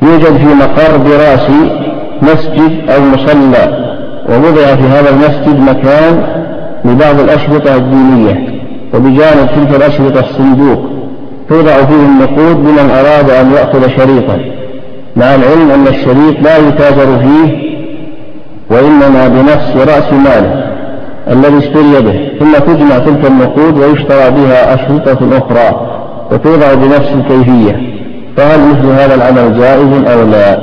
يوجد في مقر دراسي مسجد أو مصلى، ووضع في هذا المسجد مكان لبعض الأشرطة الدينية، وبجانب تلك الأشرطة الصندوق توضع فيه النقود لمن أراد أن يأخذ شريطا، مع العلم أن الشريط لا يتاجر فيه وإنما بنفس رأس ماله الذي اشتري به، ثم تجمع تلك النقود ويشترى بها أشرطة أخرى وتوضع بنفس الكيفية، فهل مثل هذا العمل جائز أو لا؟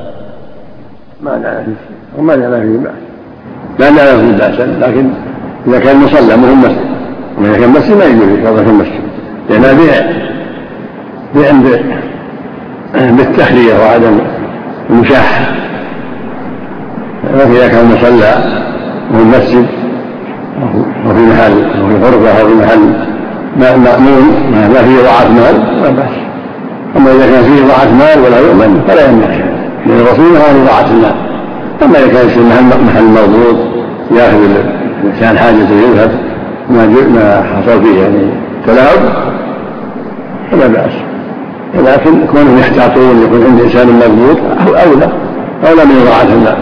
ما نعلم فيه بأسا، لكن إذا كان مصلى مهم مسجد، وإذا كان مسجد ما يجوز يشترط في المسجد، لأنها بيع بالتخلية وعدم المشاحة. لكن إذا كان مصلى وفي المسجد وفي محل وفي غرفة أو في محل مأمون ما فيه إضاعة مال لا بأس. أما إذا كان فيه إضاعة مال ولا يؤمن فلا يمنع، لأن الرسول نهى عن إضاعة المال. أما إذا كان في محل مضبوط يأخذ الإنسان حاجته يذهب ما حصل فيه يعني تلاعب فلا بأس، ولكن كونهم يحتاطون يكون عند إنسان مضبوط أولى من إضاعة المال.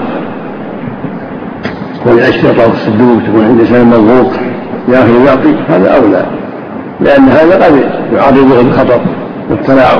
والأشرطة والصندوق تكون عند إنسان مضبوط يأخذ ويعطي هذا أولى، لأن هذا قد يعرضه للخطر والتلاعب.